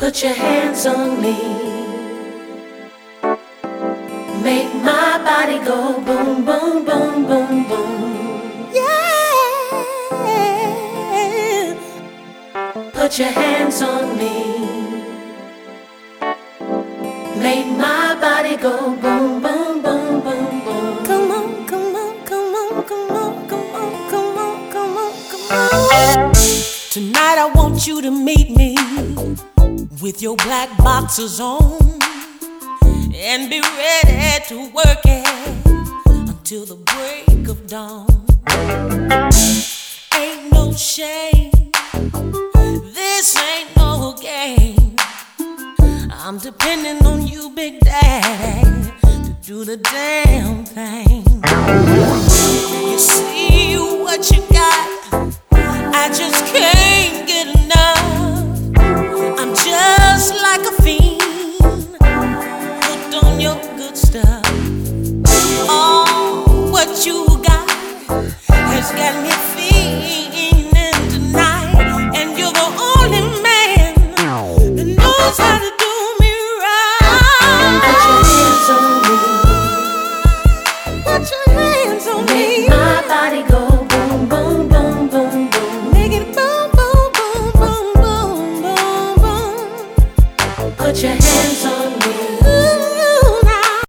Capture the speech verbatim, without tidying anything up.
Put your hands on me. Make my body go boom, boom, boom, boom, boom. Yeah. Put your hands on me. Make my body go boom, boom, boom, boom, boom. Come on, come on, come on, come on, come on, come on, come on, come on. Tonight I want you to meet me with your black boxers on and be ready to work it until the break of dawn. Ain't no shame, this ain't no game. I'm depending on you, Big Daddy, to do the damn thing. You see what you got, I just can't get enough.